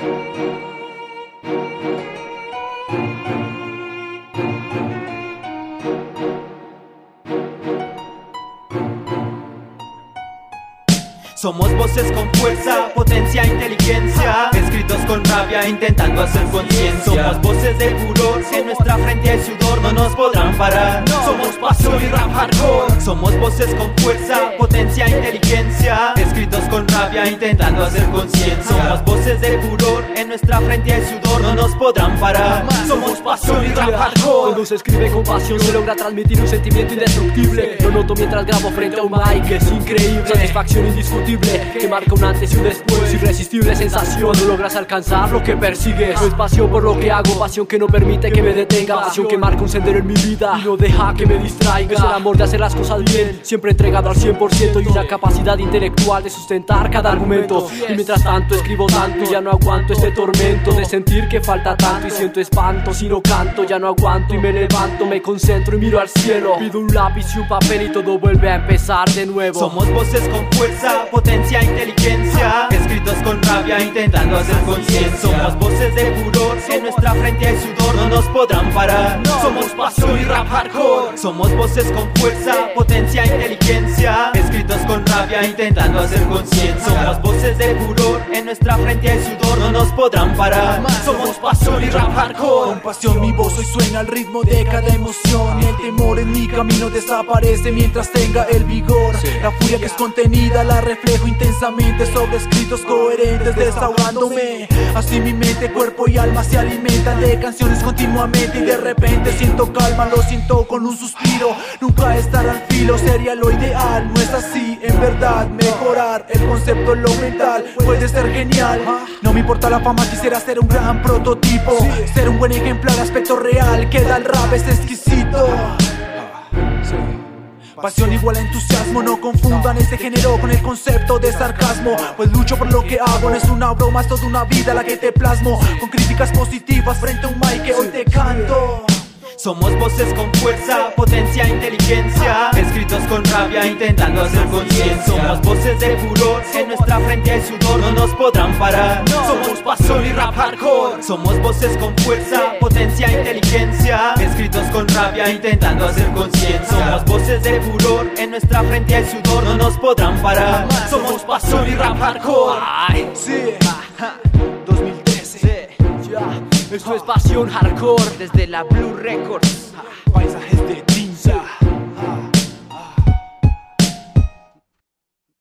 Somos voces con fuerza, potencia, inteligencia, escritos con rabia, intentando hacer conciencia. Somos voces de furor, en nuestra frente hay sudor, no nos podrán parar. Somos pasión y rap hardcore. Somos voces con fuerza, potencia, inteligencia, escritos con rabia, intentando hacer conciencia. Somos voces de furor, en nuestra frente hay sudor, no nos podrán parar. Somos pasión y rap hardcore. Cuando se escribe con pasión se logra transmitir un sentimiento indestructible. Lo noto mientras grabo frente a un mic, es increíble. Satisfacción indiscutible que marca un antes y un después. Irresistible sensación cuando logras alcanzar lo que persigues. No es pasión por lo que hago, pasión que no permite que me detenga, pasión que marca un sendero en mi vida y no deja que me distraiga. Es el amor de hacer las cosas bien, siempre entregado al 100% y una capacidad intelectual de sustentar cada argumento. Y mientras tanto escribo tanto y ya no aguanto este tormento de sentir que falta tanto y siento espanto. Si no canto ya no aguanto y me levanto, me concentro y miro al cielo. Pido un lápiz y un papel y todo vuelve a empezar de nuevo. Somos voces con fuerza, potencia, inteligencia, escritos con rabia, intentando hacer conciencia. Somos voces de furor, en nuestra frente hay sudor, no nos podrán parar. Somos pasión y rap hardcore. Somos voces con fuerza, potencia, inteligencia, escritos con rabia, intentando hacer conciencia. Somos voces de furor, en nuestra frente hay sudor, no nos podrán parar. Somos pasión y rap hardcore. Con pasión mi voz hoy suena al ritmo de cada emoción. El temor en mi camino desaparece mientras tenga el vigor. La furia que es contenida la reflejo intensamente sobre escritos coherentes, desahogándome. Así mi mente, cuerpo y alma se alimentan de canciones continuamente. Y de repente siento calma, lo siento con un suspiro. Nunca estar al filo sería lo ideal, no es así en verdad. Mejorar el concepto en lo mental puede ser genial. No me importa la fama, quisiera ser un gran prototipo, ser un buen ejemplar, aspecto real que da el rap, es exquisito. Pasión igual a entusiasmo, no confundan este género con el concepto de sarcasmo. Pues lucho por lo que hago, no es una broma, es toda una vida la que te plasmo. Con críticas positivas frente a un mic que hoy te canto. Somos voces con fuerza, potencia, inteligencia, escritos con rabia, intentando hacer conciencia. Somos voces de furor, en nuestra frente hay sudor, no nos podrán parar. Somos pasión y rap hardcore. Somos voces con fuerza, potencia, inteligencia, escritos con rabia, intentando hacer conciencia. Somos voces de furor, en nuestra frente hay sudor, no nos podrán parar. Somos pasión y rap hardcore. Ay, sí, 2013, ya. Esto es pasión hardcore desde la Blue Records.